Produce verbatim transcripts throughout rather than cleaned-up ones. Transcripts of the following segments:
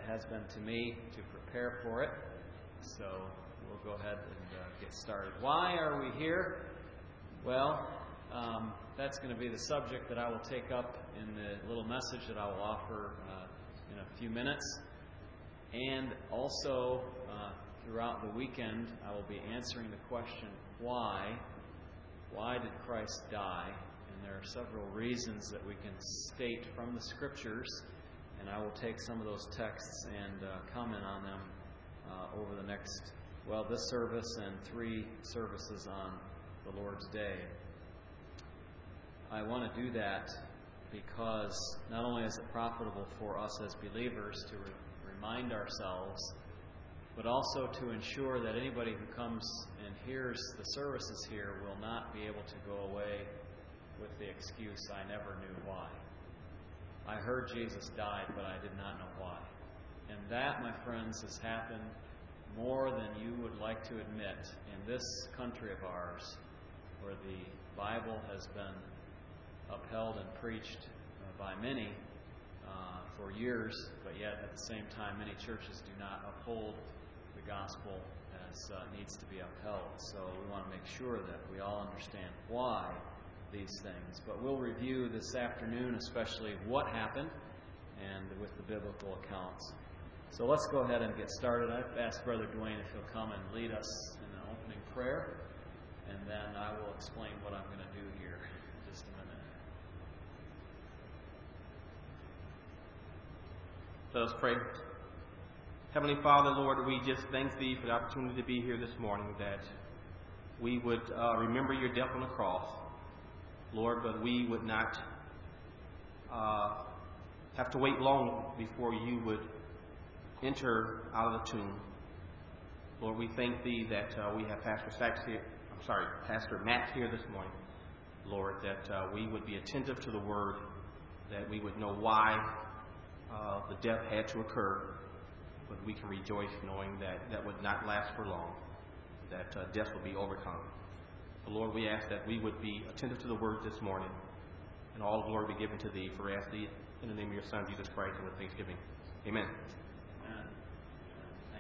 has been to me to prepare for it. So we'll go ahead and uh, get started. Why are we here? Well, um, that's going to be the subject that I will take up in the little message that I will offer uh, in a few minutes. And also, uh, throughout the weekend, I will be answering the question, why? Why did Christ die? And there are several reasons that we can state from the Scriptures, and I will take some of those texts and uh, comment on them uh, over the next, well, this service and three services on the Lord's Day. I want to do that because not only is it profitable for us as believers to re- remind ourselves, but also to ensure that anybody who comes and hears the services here will not be able to go away with the excuse, I never knew why. I heard Jesus died, but I did not know why. And that, my friends, has happened more than you would like to admit in this country of ours, where the Bible has been upheld and preached uh, by many uh, for years, but yet at the same time many churches do not uphold the gospel as uh, needs to be upheld. So we want to make sure that we all understand why these things. But we'll review this afternoon especially what happened and with the biblical accounts. So let's go ahead and get started. I've asked Brother Dwayne if he'll come and lead us in an opening prayer, and then I will explain what I'm going to do here in just a minute. Let us pray. Heavenly Father, Lord, we just thank Thee for the opportunity to be here this morning, that we would uh, remember Your death on the cross, Lord, but we would not uh, have to wait long before You would enter out of the tomb. Lord, we thank Thee that uh, we have Pastor Sachs here, I'm sorry, Pastor Matt here this morning, Lord, that uh, we would be attentive to the Word, that we would know why uh, the death had to occur, but we can rejoice knowing that that would not last for long, that uh, death will be overcome. So Lord, we ask that we would be attentive to the Word this morning, and all glory be given to Thee, for we ask Thee in the name of Your Son, Jesus Christ, and with thanksgiving. Amen. Amen. Thank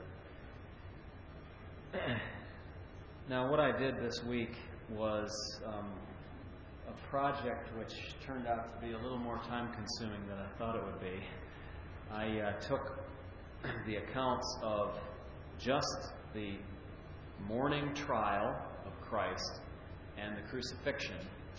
you, brother. Now, what I did this week was um, a project which turned out to be a little more time-consuming than I thought it would be. I uh, took the accounts of just the morning trial of Christ and the crucifixion.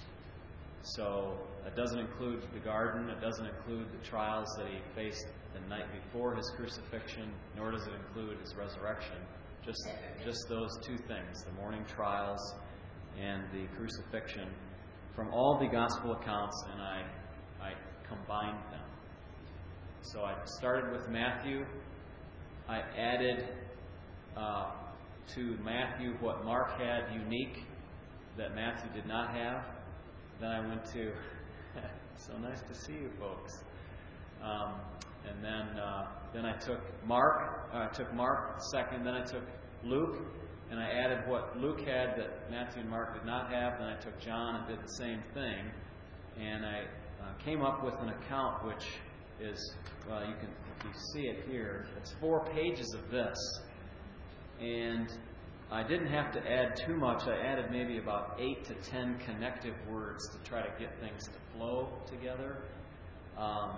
So it doesn't include the garden, it doesn't include the trials that He faced the night before His crucifixion, nor does it include His resurrection. Just, just those two things, the morning trials and the crucifixion, from all the gospel accounts, and I, I combined them. So I started with Matthew. I added uh, to Matthew what Mark had unique that Matthew did not have. Then I went to, so nice to see you folks. Um, and then uh, then I took Mark, uh, I took Mark second, then I took Luke, and I added what Luke had that Matthew and Mark did not have. Then I took John and did the same thing. And I uh, came up with an account which is, well, you can, if you see it here, it's four pages of this. And I didn't have to add too much. I added maybe about eight to ten connective words to try to get things to flow together. Um,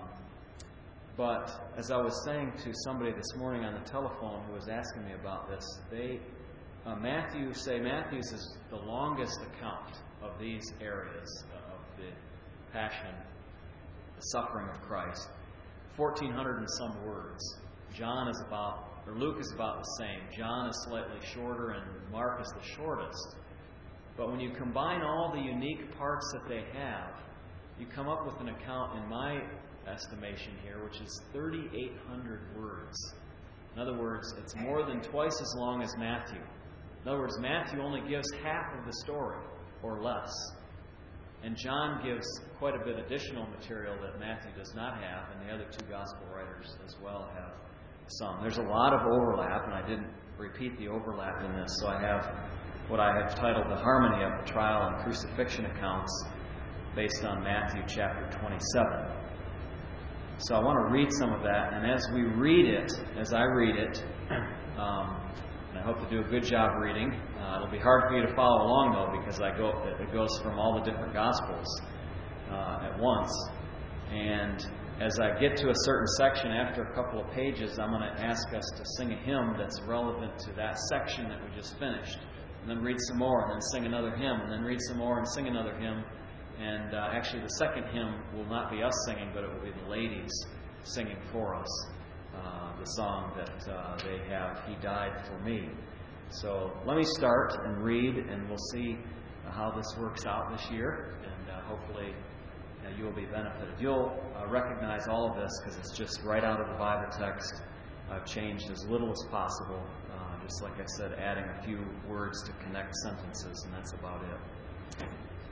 but as I was saying to somebody this morning on the telephone who was asking me about this, they uh, Matthew say Matthew's is the longest account of these areas of the passion, the suffering of Christ. fourteen hundred and some words. John is about, or Luke is about the same. John is slightly shorter, and Mark is the shortest. But when you combine all the unique parts that they have, you come up with an account, in my estimation here, which is thirty-eight hundred words. In other words, it's more than twice as long as Matthew. In other words, Matthew only gives half of the story, or less. And John gives quite a bit additional material that Matthew does not have, and the other two gospel writers as well have some. There's a lot of overlap, and I didn't repeat the overlap in this, so I have what I have titled the harmony of the trial and crucifixion accounts based on Matthew chapter twenty-seven. So I want to read some of that, and as we read it, as I read it, um, and I hope to do a good job reading. Uh, it'll be hard for you to follow along, though, because I go it goes from all the different Gospels uh, at once. And as I get to a certain section, after a couple of pages, I'm going to ask us to sing a hymn that's relevant to that section that we just finished. And then read some more, and then sing another hymn, and then read some more and sing another hymn. And uh, actually, the second hymn will not be us singing, but it will be the ladies singing for us. Uh, the song that uh, they have, He Died for Me. So let me start and read, and we'll see uh, how this works out this year, and uh, hopefully uh, you will be benefited. You'll uh, recognize all of this because it's just right out of the Bible text. I've changed as little as possible, uh, just like I said, adding a few words to connect sentences, and that's about it.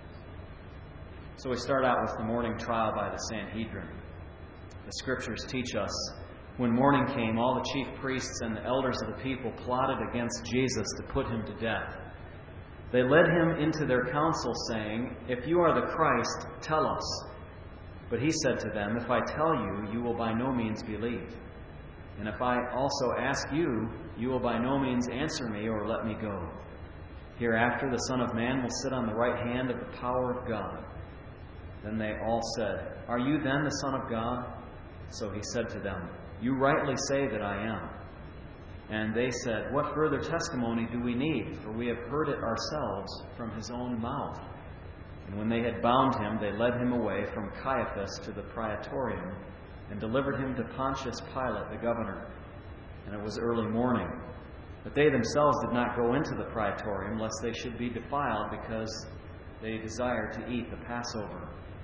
So we start out with the morning trial by the Sanhedrin. The Scriptures teach us, when morning came, all the chief priests and the elders of the people plotted against Jesus to put him to death. They led him into their council, saying, "If you are the Christ, tell us." But he said to them, "If I tell you, you will by no means believe. And if I also ask you, you will by no means answer me or let me go. Hereafter the Son of Man will sit on the right hand of the power of God." Then they all said, "Are you then the Son of God?" So he said to them, "You rightly say that I am." And they said, "What further testimony do we need? For we have heard it ourselves from his own mouth." And when they had bound him, they led him away from Caiaphas to the praetorium and delivered him to Pontius Pilate, the governor. And it was early morning. But they themselves did not go into the praetorium, lest they should be defiled, because they desired to eat the Passover.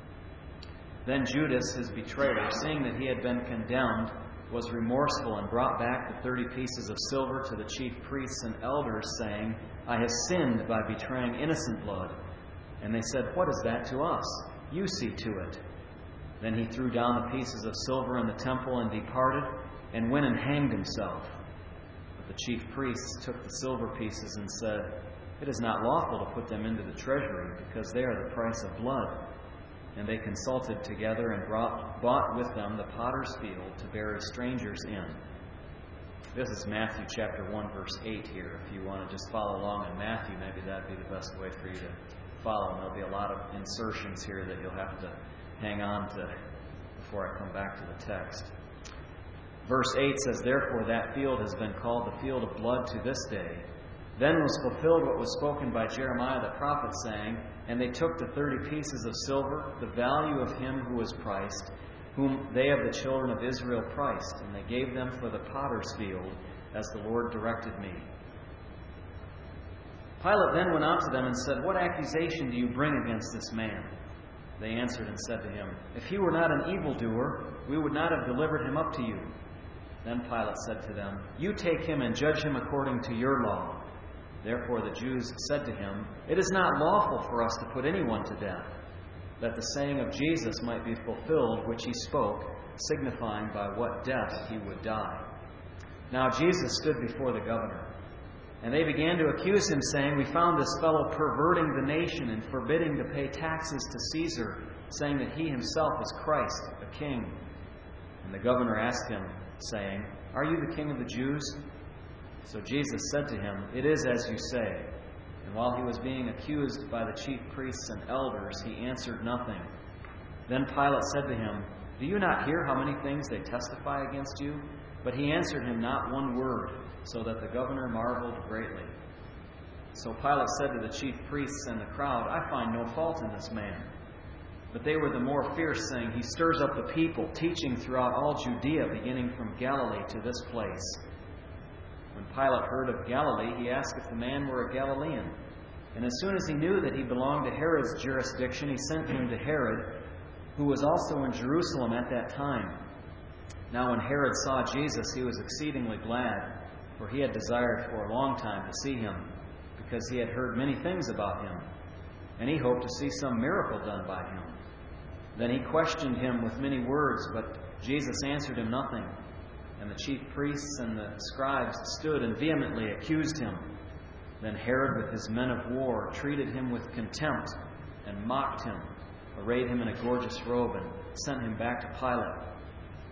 Then Judas, his betrayer, seeing that he had been condemned, was remorseful and brought back the thirty pieces of silver to the chief priests and elders, saying, "I have sinned by betraying innocent blood." And they said, "What is that to us? You see to it." Then he threw down the pieces of silver in the temple and departed, and went and hanged himself. But the chief priests took the silver pieces and said, "It is not lawful to put them into the treasury, because they are the price of blood." And they consulted together and brought, bought with them the potter's field to bury strangers in. This is Matthew chapter one, verse eight here. If you want to just follow along in Matthew, maybe that would be the best way for you to follow. And there'll be a lot of insertions here that you'll have to hang on to before I come back to the text. Verse eight says, "Therefore that field has been called the field of blood to this day. Then was fulfilled what was spoken by Jeremiah the prophet, saying, And they took the thirty pieces of silver, the value of him who was priced, whom they of the children of Israel priced, and they gave them for the potter's field, as the Lord directed me." Pilate then went out to them and said, "What accusation do you bring against this man?" They answered and said to him, "If he were not an evildoer, we would not have delivered him up to you." Then Pilate said to them, "You take him and judge him according to your law." Therefore the Jews said to him, "It is not lawful for us to put anyone to death," that the saying of Jesus might be fulfilled, which he spoke, signifying by what death he would die. Now Jesus stood before the governor, and they began to accuse him, saying, "We found this fellow perverting the nation and forbidding to pay taxes to Caesar, saying that he himself is Christ, a king." And the governor asked him, saying, "Are you the king of the Jews?" So Jesus said to him, "It is as you say." And while he was being accused by the chief priests and elders, he answered nothing. Then Pilate said to him, "Do you not hear how many things they testify against you?" But he answered him not one word, so that the governor marveled greatly. So Pilate said to the chief priests and the crowd, "I find no fault in this man." But they were the more fierce, saying, "He stirs up the people, teaching throughout all Judea, beginning from Galilee to this place." When Pilate heard of Galilee, he asked if the man were a Galilean. And as soon as he knew that he belonged to Herod's jurisdiction, he sent him to Herod, who was also in Jerusalem at that time. Now when Herod saw Jesus, he was exceedingly glad, for he had desired for a long time to see him, because he had heard many things about him, and he hoped to see some miracle done by him. Then he questioned him with many words, but Jesus answered him nothing. And the chief priests and the scribes stood and vehemently accused him. Then Herod, with his men of war, treated him with contempt and mocked him, arrayed him in a gorgeous robe, and sent him back to Pilate.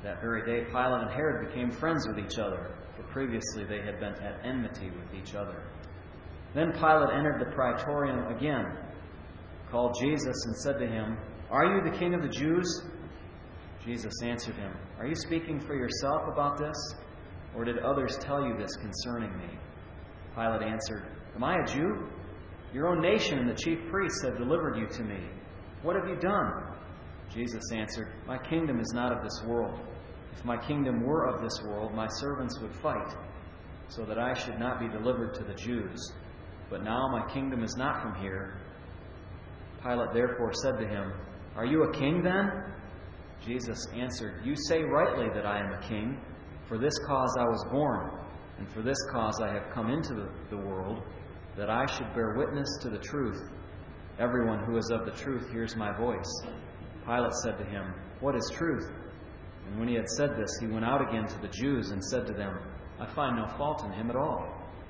That very day, Pilate and Herod became friends with each other, for previously they had been at enmity with each other. Then Pilate entered the praetorium again, called Jesus, and said to him, "Are you the king of the Jews?" Jesus answered him, "Are you speaking for yourself about this, or did others tell you this concerning me?" Pilate answered, "Am I a Jew? Your own nation and the chief priests have delivered you to me. What have you done?" Jesus answered, "My kingdom is not of this world. If my kingdom were of this world, my servants would fight, so that I should not be delivered to the Jews. But now my kingdom is not from here." Pilate therefore said to him, "Are you a king then?" Jesus answered, "You say rightly that I am a king. For this cause I was born, and for this cause I have come into the, the world, that I should bear witness to the truth. Everyone who is of the truth hears my voice." Pilate said to him, "What is truth?" And when he had said this, he went out again to the Jews and said to them, "I find no fault in him at all."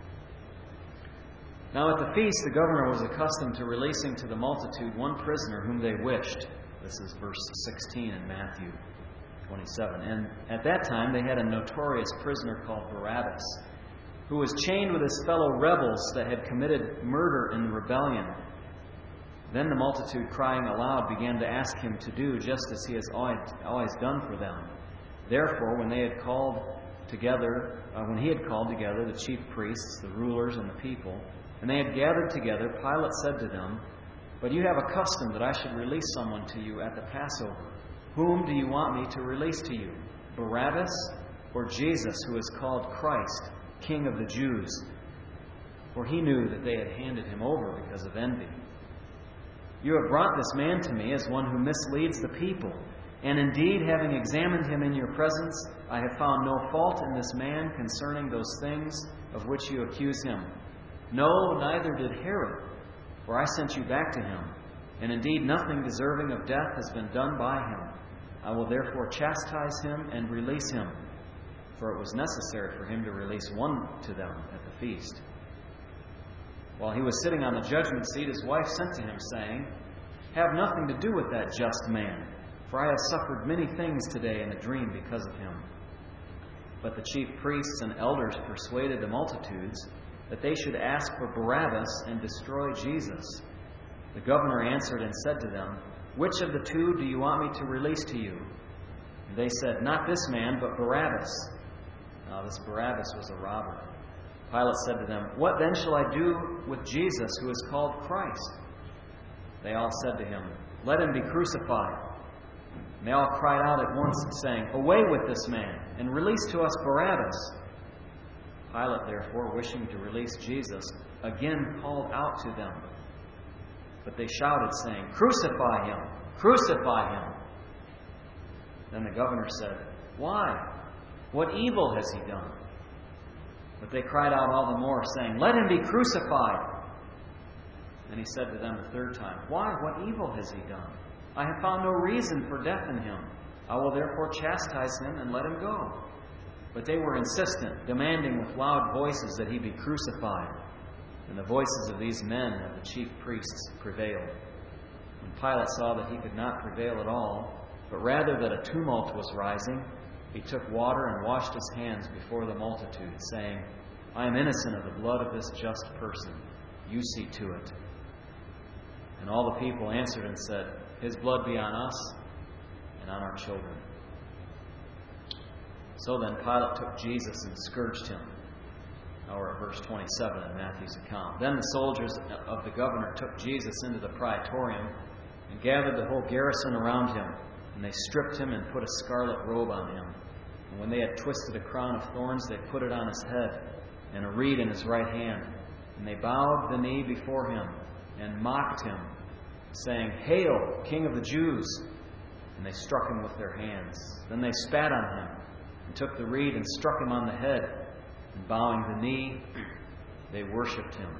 Now at the feast, the governor was accustomed to releasing to the multitude one prisoner whom they wished. This is verse sixteen in Matthew twenty-seven. And at that time they had a notorious prisoner called Barabbas, who was chained with his fellow rebels that had committed murder in the rebellion. Then the multitude, crying aloud, began to ask him to do just as he has always done for them. Therefore, when they had called together, uh, when he had called together the chief priests, the rulers, and the people, and they had gathered together, Pilate said to them, "But you have a custom that I should release someone to you at the Passover. Whom do you want me to release to you, Barabbas or Jesus, who is called Christ, King of the Jews?" For he knew that they had handed him over because of envy. "You have brought this man to me as one who misleads the people. And indeed, having examined him in your presence, I have found no fault in this man concerning those things of which you accuse him. No, neither did Herod, for I sent you back to him. And indeed, nothing deserving of death has been done by him. I will therefore chastise him and release him." For it was necessary for him to release one to them at the feast. While he was sitting on the judgment seat, his wife sent to him, saying, "Have nothing to do with that just man, for I have suffered many things today in a dream because of him." But the chief priests and elders persuaded the multitudes that they should ask for Barabbas and destroy Jesus. The governor answered and said to them, "Which of the two do you want me to release to you?" And they said, "Not this man, but Barabbas." Now this Barabbas was a robber. Pilate said to them, "What then shall I do with Jesus, who is called Christ?" They all said to him, "Let him be crucified." And they all cried out at once, saying, "Away with this man, and release to us Barabbas." Pilate, therefore, wishing to release Jesus, again called out to them. But they shouted, saying, "Crucify him! Crucify him!" Then the governor said, "Why? What evil has he done?" But they cried out all the more, saying, "Let him be crucified!" And he said to them the third time, "Why? What evil has he done? I have found no reason for death in him. I will therefore chastise him and let him go." But they were insistent, demanding with loud voices that he be crucified. And the voices of these men of the chief priests prevailed. When Pilate saw that he could not prevail at all, but rather that a tumult was rising, he took water and washed his hands before the multitude, saying, "I am innocent of the blood of this just person. You see to it." And all the people answered and said, "His blood be on us and on our children." So then Pilate took Jesus and scourged him. Now we're at verse twenty-seven in Matthew's account. Then the soldiers of the governor took Jesus into the praetorium and gathered the whole garrison around him. And they stripped him and put a scarlet robe on him. And when they had twisted a crown of thorns, they put it on his head, and a reed in his right hand. And they bowed the knee before him and mocked him, saying, "Hail, King of the Jews!" And they struck him with their hands. Then they spat on him and took the reed and struck him on the head. And bowing the knee, they worshipped him.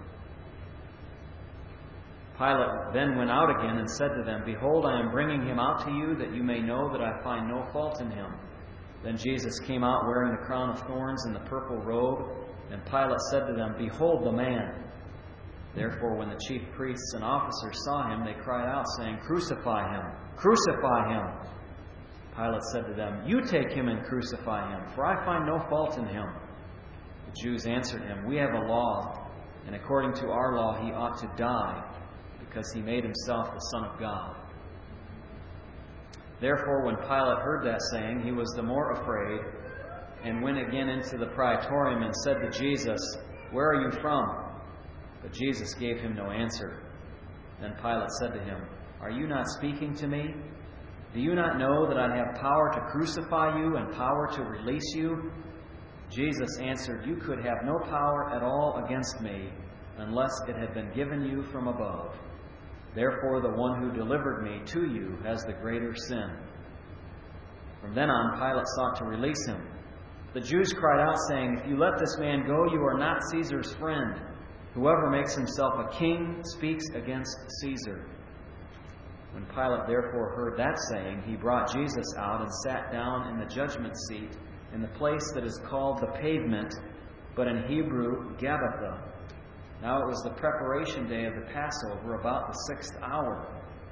Pilate then went out again and said to them, "Behold, I am bringing him out to you, that you may know that I find no fault in him." Then Jesus came out wearing the crown of thorns and the purple robe. And Pilate said to them, "Behold the man." Therefore, when the chief priests and officers saw him, they cried out, saying, "Crucify him! Crucify him!" Pilate said to them, "You take him and crucify him, for I find no fault in him." The Jews answered him, "We have a law, and according to our law he ought to die, because he made himself the Son of God." Therefore, when Pilate heard that saying, he was the more afraid, and went again into the praetorium and said to Jesus, "Where are you from?" But Jesus gave him no answer. Then Pilate said to him, "Are you not speaking to me? Do you not know that I have power to crucify you and power to release you?" Jesus answered, "You could have no power at all against me unless it had been given you from above. Therefore, the one who delivered me to you has the greater sin." From then on, Pilate sought to release him. The Jews cried out, saying, "If you let this man go, you are not Caesar's friend. Whoever makes himself a king speaks against Caesar." When Pilate therefore heard that saying, he brought Jesus out and sat down in the judgment seat in the place that is called the Pavement, but in Hebrew, Gabbatha. Now it was the preparation day of the Passover, about the sixth hour.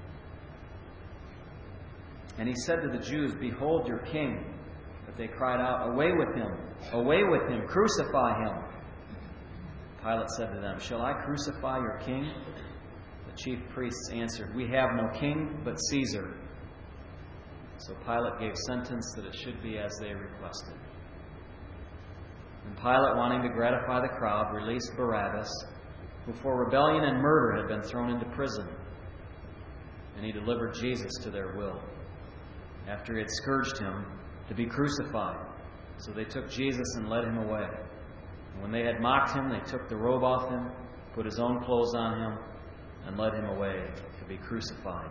And he said to the Jews, "Behold your king." But they cried out, "Away with him! Away with him! Crucify him!" Pilate said to them, "Shall I crucify your king?" The chief priests answered, "We have no king but Caesar." So Pilate gave sentence that it should be as they requested. And Pilate, wanting to gratify the crowd, released Barabbas, who for rebellion and murder had been thrown into prison. And he delivered Jesus to their will, after he had scourged him, to be crucified. So they took Jesus and led him away. And when they had mocked him, they took the robe off him, put his own clothes on him, and led him away to be crucified.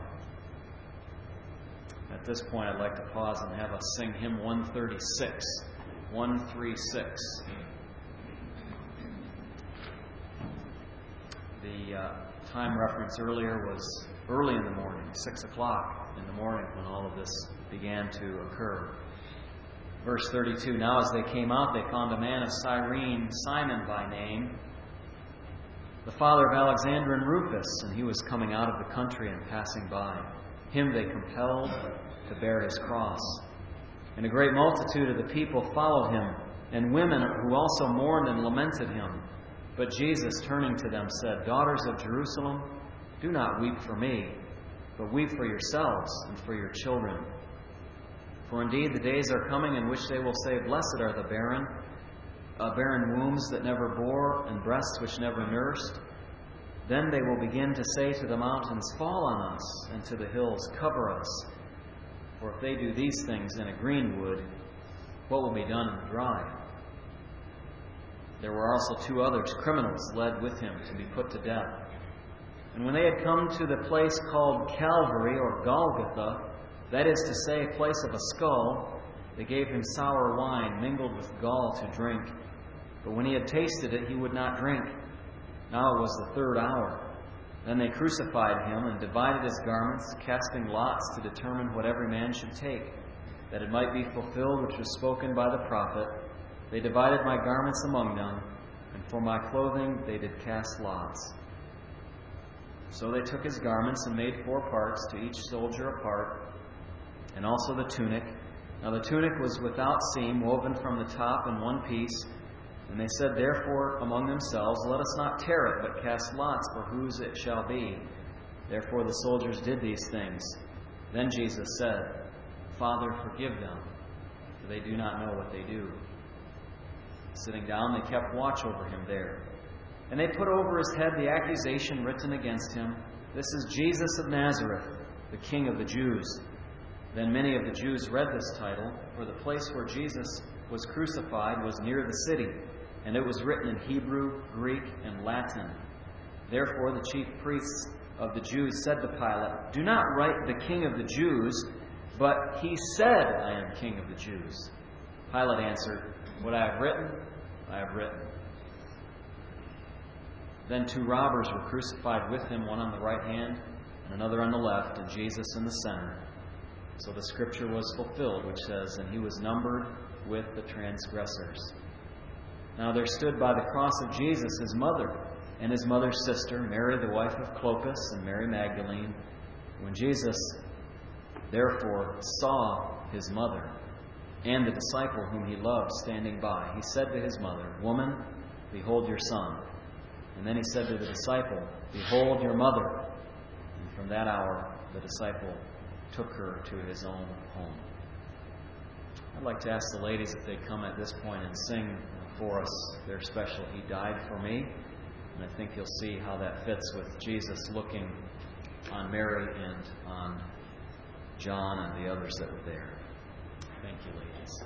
At this point, I'd like to pause and have us sing hymn one thirty-six. one thirty-six. The uh, time reference earlier was early in the morning, six o'clock in the morning, when all of this began to occur. Verse thirty-two, "Now as they came out, they found a man of Cyrene, Simon by name, the father of Alexander and Rufus, and he was coming out of the country and passing by. Him they compelled to bear his cross. And a great multitude of the people followed him, and women who also mourned and lamented him. But Jesus, turning to them, said, 'Daughters of Jerusalem, do not weep for me, but weep for yourselves and for your children. For indeed the days are coming in which they will say, Blessed are the barren, uh, barren wombs that never bore, and breasts which never nursed. Then they will begin to say to the mountains, Fall on us, and to the hills, Cover us. For if they do these things in a green wood, what will be done in the dry?' There were also two others, criminals, led with him to be put to death. And when they had come to the place called Calvary, or Golgotha, that is to say, a place of a skull, they gave him sour wine mingled with gall to drink. But when he had tasted it, he would not drink. Now it was the third hour. Then they crucified him and divided his garments, casting lots to determine what every man should take, that it might be fulfilled which was spoken by the prophet. They divided my garments among them, and for my clothing they did cast lots. So they took his garments and made four parts, to each soldier a part, and also the tunic. Now the tunic was without seam, woven from the top in one piece. And they said, therefore, among themselves, Let us not tear it, but cast lots for whose it shall be. Therefore the soldiers did these things. Then Jesus said, Father, forgive them, for they do not know what they do. Sitting down, they kept watch over him there. And they put over his head the accusation written against him, This is Jesus of Nazareth, the King of the Jews. Then many of the Jews read this title, for the place where Jesus was crucified was near the city, and it was written in Hebrew, Greek, and Latin. Therefore the chief priests of the Jews said to Pilate, Do not write the King of the Jews, but he said, I am King of the Jews. Pilate answered, What I have written, I have written. Then two robbers were crucified with him, one on the right hand and another on the left, and Jesus in the center. So the scripture was fulfilled, which says, And he was numbered with the transgressors. Now there stood by the cross of Jesus his mother, and his mother's sister, Mary the wife of Clopas, and Mary Magdalene. When Jesus therefore saw his mother and the disciple whom he loved standing by, he said to his mother, "Woman, behold your son." And then he said to the disciple, "Behold your mother." And from that hour, the disciple took her to his own home. I'd like to ask the ladies if they'd come at this point and sing for us their special "He Died for Me." And I think you'll see how that fits with Jesus looking on Mary and on John and the others that were there. Thank you, ladies.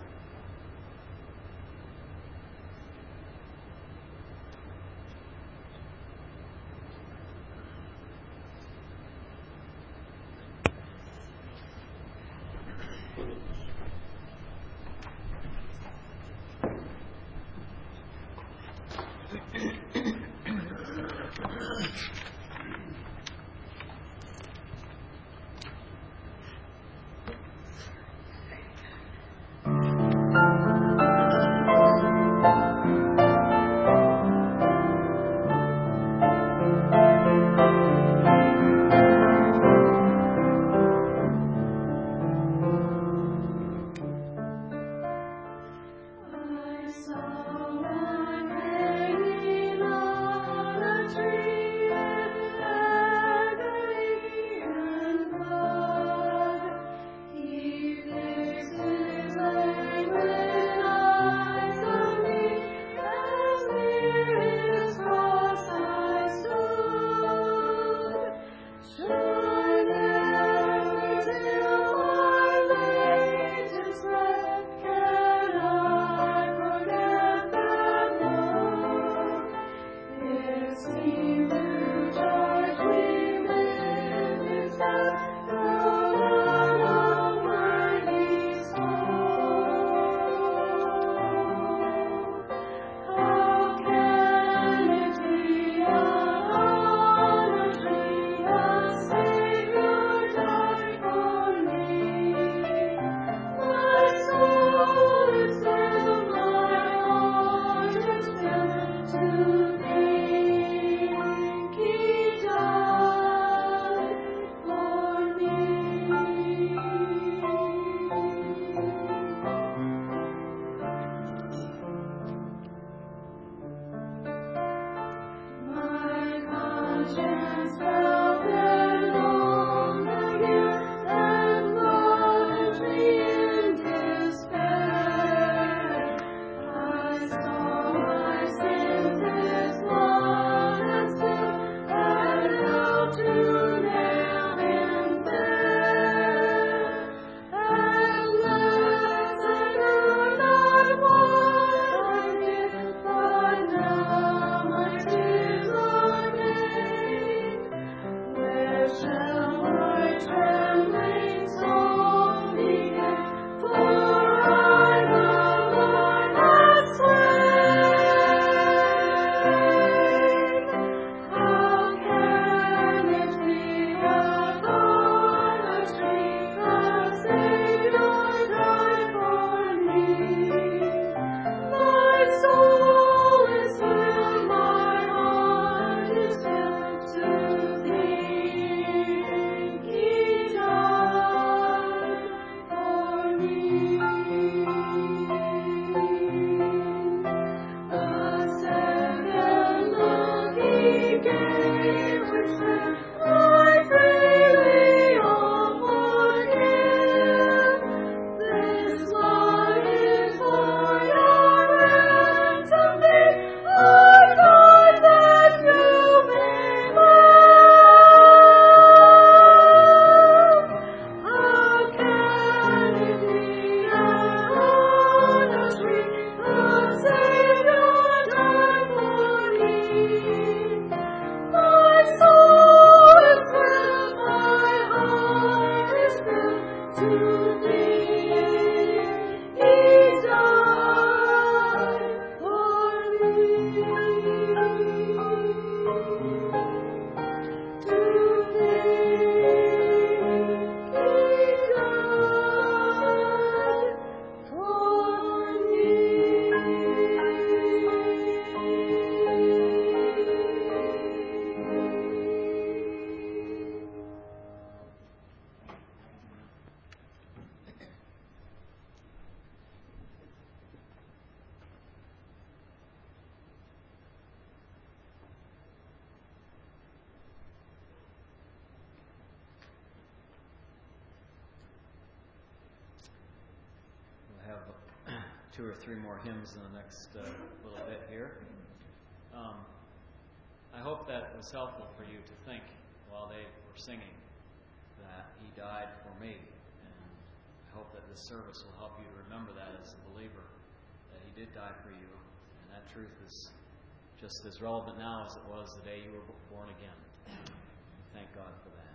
two or three more hymns in the next uh, little bit here. Um, I hope that was helpful for you to think while they were singing that He died for me. And I hope that this service will help you to remember that as a believer, that He did die for you. And that truth is just as relevant now as it was the day you were born again. Thank God for that.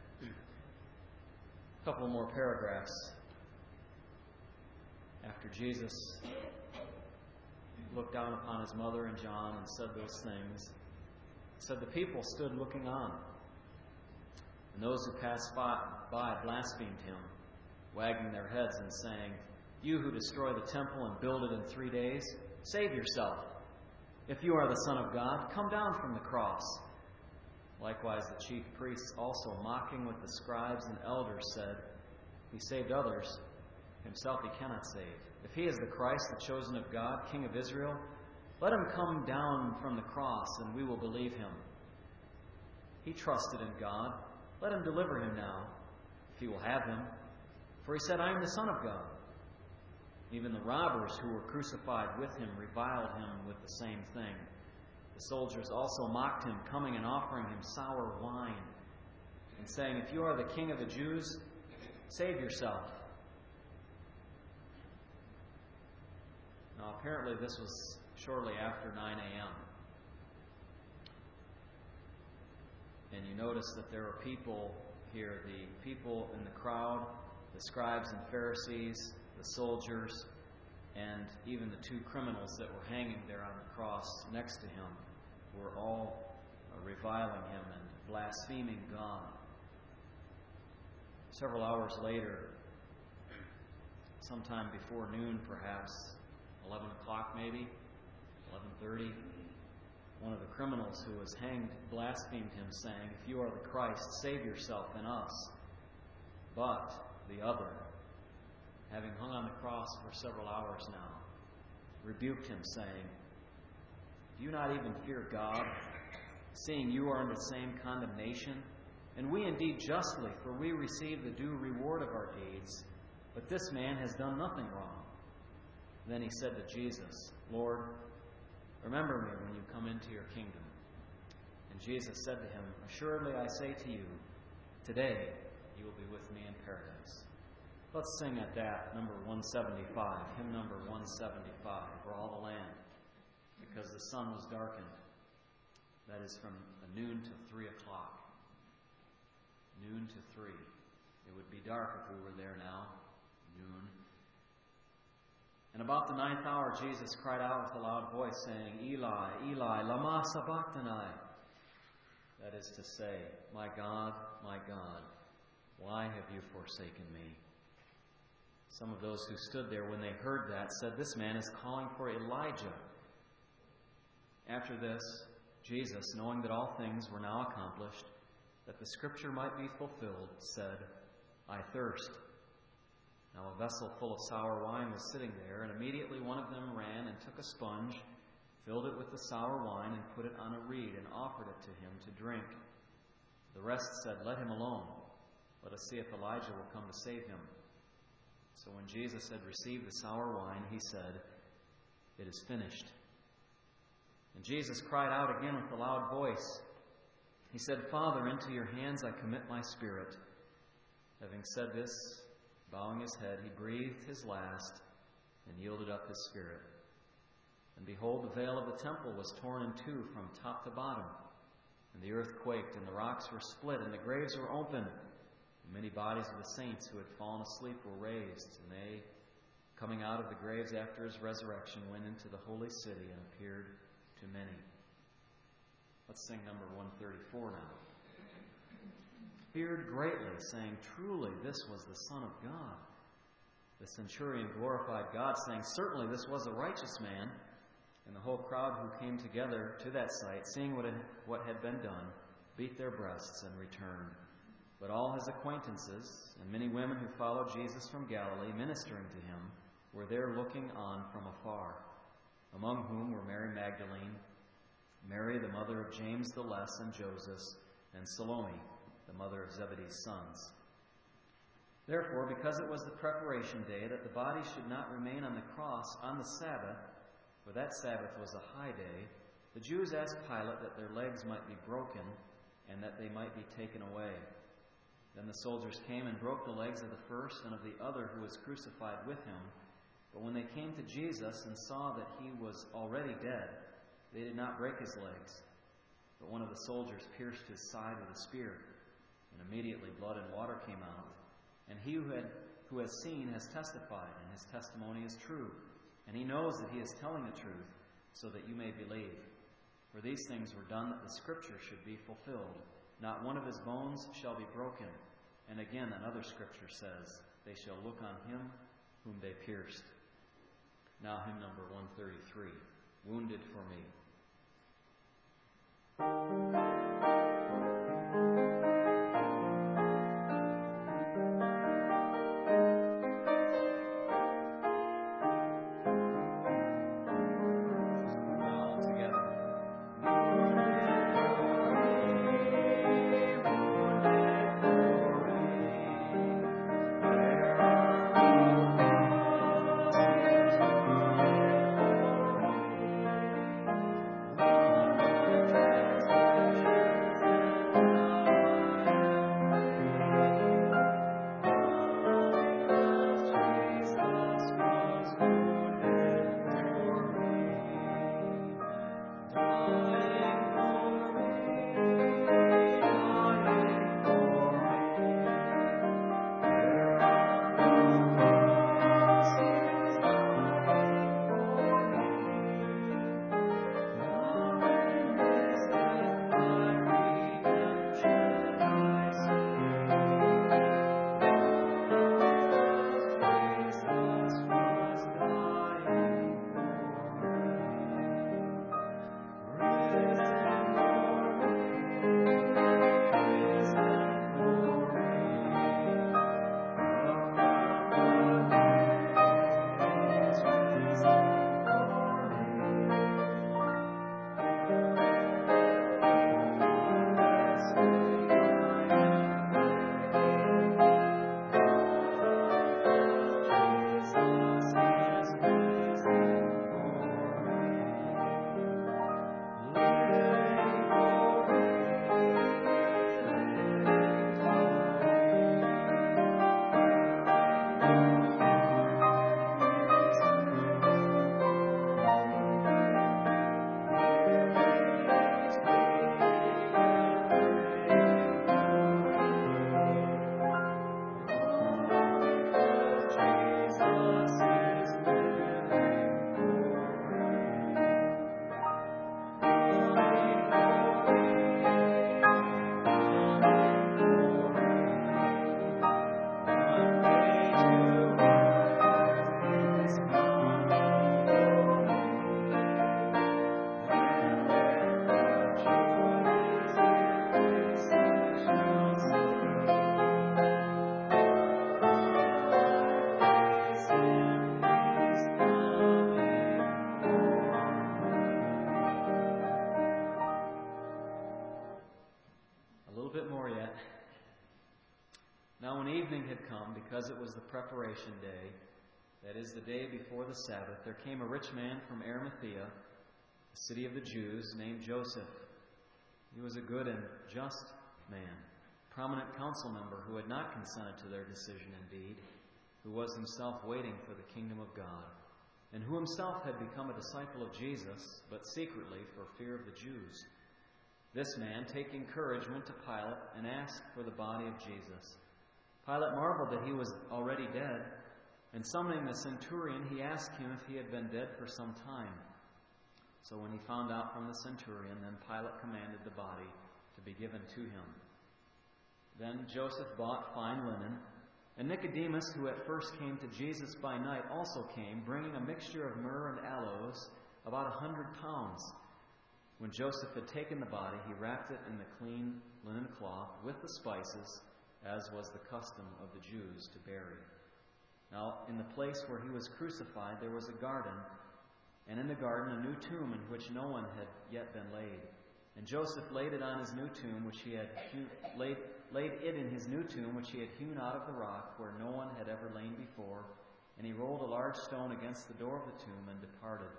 A couple more paragraphs. After Jesus looked down upon His mother and John and said those things, it said the people stood looking on. And those who passed by, by blasphemed Him, wagging their heads and saying, "You who destroy the temple and build it in three days, save yourself. If you are the Son of God, come down from the cross." Likewise the chief priests also, mocking with the scribes and elders, said, "He saved others. Himself He cannot save. If He is the Christ, the chosen of God, King of Israel, let Him come down from the cross, and we will believe Him. He trusted in God. Let Him deliver Him now, if He will have Him. For He said, I am the Son of God." Even the robbers who were crucified with Him reviled Him with the same thing. The soldiers also mocked Him, coming and offering Him sour wine, and saying, "If you are the King of the Jews, save yourself." Now, apparently this was shortly after nine a.m. And you notice that there are people here, the people in the crowd, the scribes and Pharisees, the soldiers, and even the two criminals that were hanging there on the cross next to Him were all reviling Him and blaspheming God. Several hours later, sometime before noon perhaps, eleven o'clock maybe, eleven thirty, one of the criminals who was hanged blasphemed Him, saying, "If you are the Christ, save yourself and us." But the other, having hung on the cross for several hours now, rebuked Him, saying, "Do you not even fear God, seeing you are under the same condemnation? And we indeed justly, for we receive the due reward of our deeds, but this man has done nothing wrong." Then he said to Jesus, "Lord, remember me when you come into your kingdom." And Jesus said to him, "Assuredly I say to you, today you will be with me in paradise." Let's sing at that, number one seventy-five, hymn number one seventy-five, "For All the Land," because the sun was darkened. That is from noon to three o'clock. Noon to three. It would be dark if we were there now. Noon. And about the ninth hour, Jesus cried out with a loud voice, saying, "Eli, Eli, lama sabachthani?" That is to say, "My God, my God, why have you forsaken me?" Some of those who stood there when they heard that said, "This man is calling for Elijah." After this, Jesus, knowing that all things were now accomplished, that the Scripture might be fulfilled, said, "I thirst." Now a vessel full of sour wine was sitting there, and immediately one of them ran and took a sponge, filled it with the sour wine, and put it on a reed, and offered it to him to drink. The rest said, "Let him alone. Let us see if Elijah will come to save him." So when Jesus had received the sour wine, He said, "It is finished." And Jesus cried out again with a loud voice. He said, "Father, into your hands I commit my spirit." Having said this, bowing His head, He breathed His last and yielded up His spirit. And behold, the veil of the temple was torn in two from top to bottom. And the earth quaked, and the rocks were split, and the graves were opened. And many bodies of the saints who had fallen asleep were raised. And they, coming out of the graves after His resurrection, went into the holy city and appeared to many. Let's sing number one thirty-four now. Feared greatly, saying, "Truly this was the Son of God." The centurion glorified God, saying, "Certainly this was a righteous man." And the whole crowd who came together to that sight, seeing what had, what had been done, beat their breasts and returned. But all His acquaintances and many women who followed Jesus from Galilee, ministering to Him, were there looking on from afar, among whom were Mary Magdalene, Mary the mother of James the Less and Joseph, and Salome, the mother of Zebedee's sons. Therefore, because it was the preparation day, that the body should not remain on the cross on the Sabbath, for that Sabbath was a high day, the Jews asked Pilate that their legs might be broken, and that they might be taken away. Then the soldiers came and broke the legs of the first and of the other who was crucified with him. But when they came to Jesus and saw that he was already dead, they did not break his legs. But one of the soldiers pierced his side with a spear, and immediately blood and water came out. And he who, had, who has seen has testified, and his testimony is true. And he knows that he is telling the truth, so that you may believe. For these things were done that the Scripture should be fulfilled. Not one of his bones shall be broken. And again, another Scripture says, they shall look on him whom they pierced. Now hymn number one thirty-three, Wounded for Me. Because it was the preparation day, that is the day before the Sabbath, there came a rich man from Arimathea, a city of the Jews, named Joseph. He was a good and just man, prominent council member who had not consented to their decision indeed, who was himself waiting for the kingdom of God, and who himself had become a disciple of Jesus, but secretly for fear of the Jews. This man, taking courage, went to Pilate and asked for the body of Jesus. Pilate marveled that he was already dead, and summoning the centurion, he asked him if he had been dead for some time. So when he found out from the centurion, then Pilate commanded the body to be given to him. Then Joseph bought fine linen, and Nicodemus, who at first came to Jesus by night, also came, bringing a mixture of myrrh and aloes, about a hundred pounds. When Joseph had taken the body, he wrapped it in the clean linen cloth with the spices, as was the custom of the Jews to bury. Now, in the place where he was crucified, there was a garden, and in the garden a new tomb in which no one had yet been laid. And Joseph laid it on his new tomb, which he had hewn, laid, laid it in his new tomb, which he had hewn out of the rock, where no one had ever lain before. And he rolled a large stone against the door of the tomb and departed.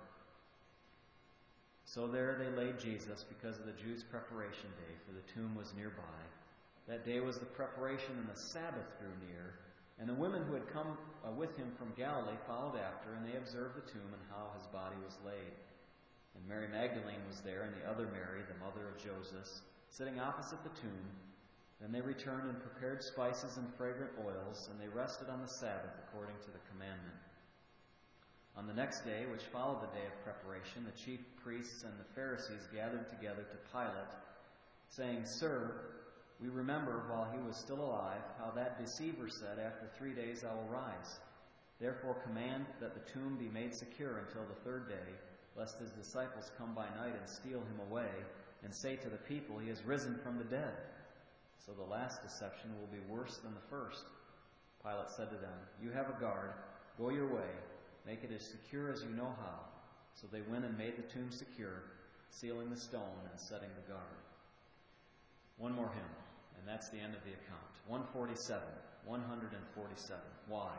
So there they laid Jesus, because of the Jews' preparation day, for the tomb was nearby. That day was the preparation, and the Sabbath drew near. And the women who had come uh, with him from Galilee followed after, and they observed the tomb and how his body was laid. And Mary Magdalene was there, and the other Mary, the mother of Joseph, sitting opposite the tomb. Then they returned and prepared spices and fragrant oils, and they rested on the Sabbath according to the commandment. On the next day, which followed the day of preparation, the chief priests and the Pharisees gathered together to Pilate, saying, Sir, we remember while he was still alive how that deceiver said, After three days I will rise. Therefore command that the tomb be made secure until the third day, lest his disciples come by night and steal him away, and say to the people, He has risen from the dead. So the last deception will be worse than the first. Pilate said to them, You have a guard. Go your way. Make it as secure as you know how. So they went and made the tomb secure, sealing the stone and setting the guard. One more hymn, and that's the end of the account. one forty-seven. one forty-seven. Why?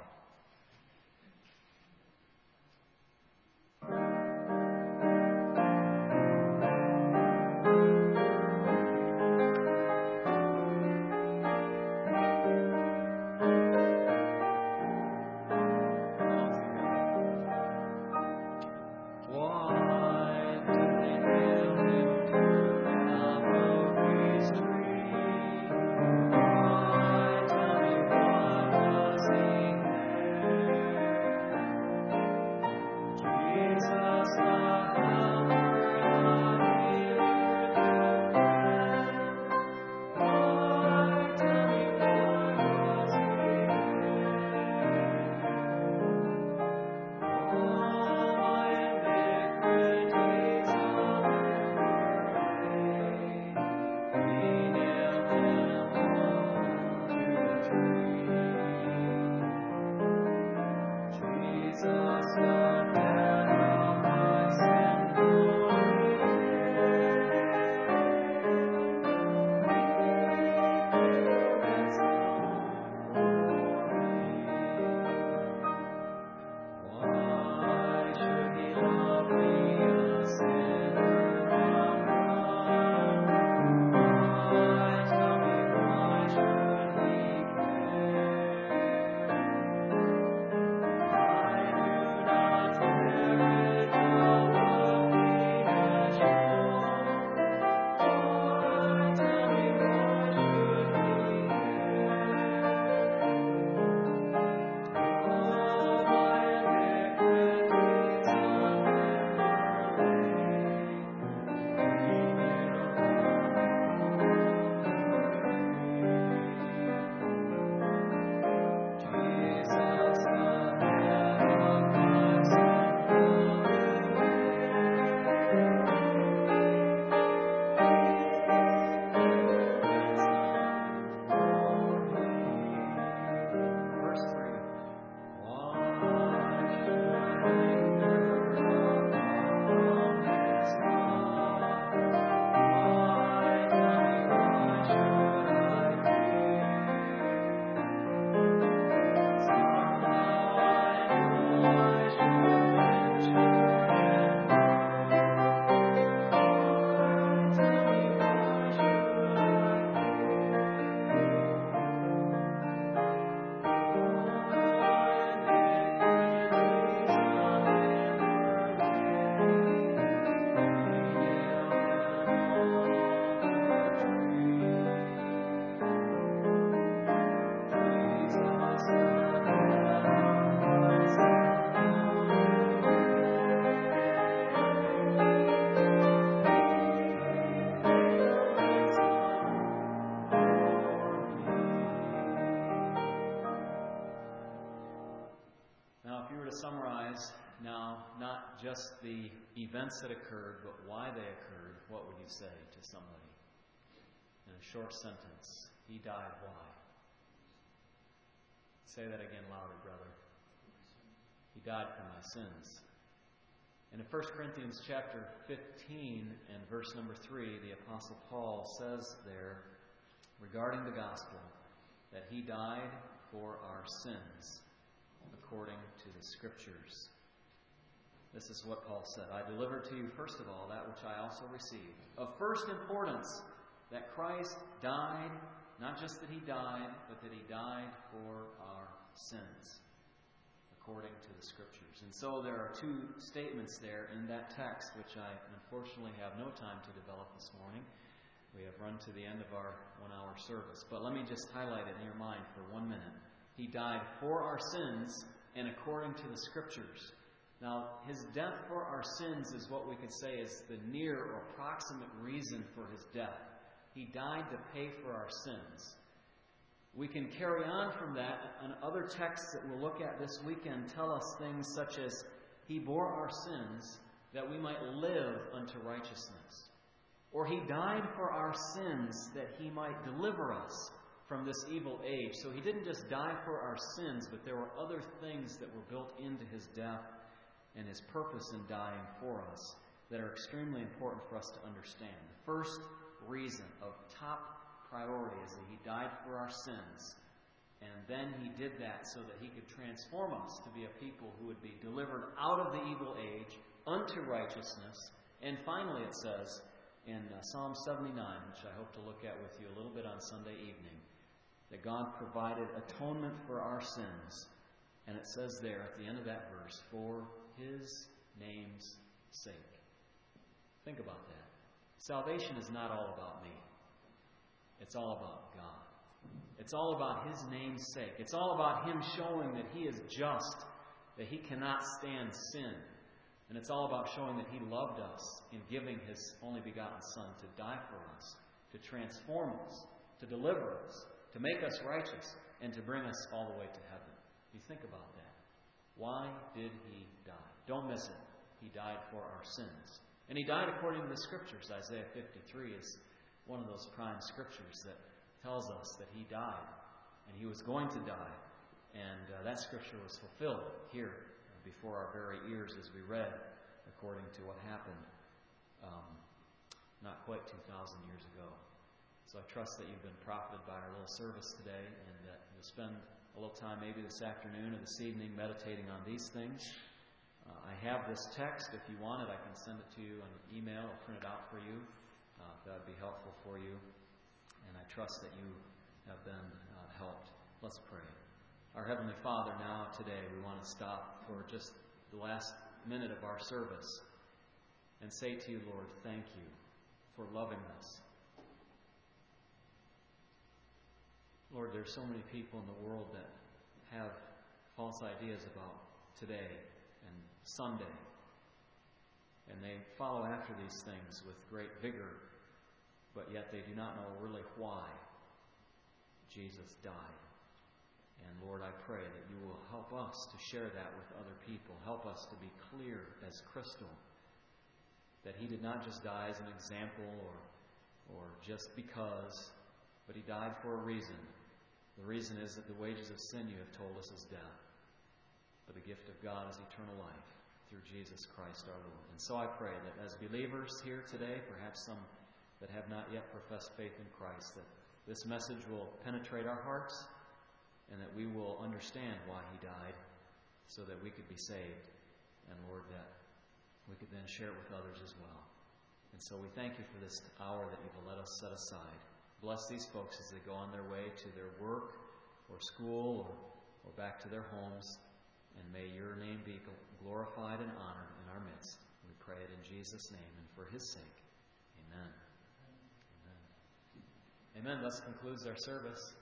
Just the events that occurred, but why they occurred, what would you say to somebody? In a short sentence, He died why? Say that again louder, brother. He died for my sins. And in First Corinthians chapter fifteen and verse number three, the Apostle Paul says there regarding the gospel that he died for our sins according to the Scriptures. This is what Paul said. I delivered to you, first of all, that which I also received. Of first importance, that Christ died, not just that he died, but that he died for our sins, according to the Scriptures. And so there are two statements there in that text, which I unfortunately have no time to develop this morning. We have run to the end of our one-hour service. But let me just highlight it in your mind for one minute. He died for our sins and according to the Scriptures. Now, his death for our sins is what we could say is the near or approximate reason for his death. He died to pay for our sins. We can carry on from that, and other texts that we'll look at this weekend tell us things such as, he bore our sins that we might live unto righteousness. Or he died for our sins that he might deliver us from this evil age. So he didn't just die for our sins, but there were other things that were built into his death and his purpose in dying for us that are extremely important for us to understand. The first reason of top priority is that he died for our sins. And then he did that so that he could transform us to be a people who would be delivered out of the evil age unto righteousness. And finally it says in uh, Psalm seventy-nine, which I hope to look at with you a little bit on Sunday evening, that God provided atonement for our sins. And it says there at the end of that verse, for his name's sake. Think about that. Salvation is not all about me. It's all about God. It's all about his name's sake. It's all about him showing that he is just, that he cannot stand sin. And it's all about showing that he loved us in giving his only begotten Son to die for us, to transform us, to deliver us, to make us righteous, and to bring us all the way to heaven. You think about that. Why did he die? Don't miss it. He died for our sins. And he died according to the Scriptures. Isaiah fifty-three is one of those prime Scriptures that tells us that he died and he was going to die. And uh, that Scripture was fulfilled here before our very ears as we read according to what happened um, not quite two thousand years ago. So I trust that you've been profited by our little service today and that you'll spend a little time maybe this afternoon or this evening meditating on these things. Uh, I have this text. If you want it, I can send it to you on an email or print it out for you. Uh, if that would be helpful for you. And I trust that you have been uh, helped. Let's pray. Our Heavenly Father, now today we want to stop for just the last minute of our service and say to you, Lord, thank you for loving us. Lord, there's so many people in the world that have false ideas about today and Sunday. And they follow after these things with great vigor, but yet they do not know really why Jesus died. And Lord, I pray that you will help us to share that with other people. Help us to be clear as crystal that he did not just die as an example or, or just because, but he died for a reason. The reason is that the wages of sin, you have told us, is death. But the gift of God is eternal life through Jesus Christ our Lord. And so I pray that as believers here today, perhaps some that have not yet professed faith in Christ, that this message will penetrate our hearts and that we will understand why he died so that we could be saved. And Lord, that we could then share it with others as well. And so we thank you for this hour that you've let us set aside. Bless these folks as they go on their way to their work or school or, or back to their homes. And may your name be glorified and honored in our midst. We pray it in Jesus' name and for his sake. Amen. Amen. Amen. Thus concludes our service.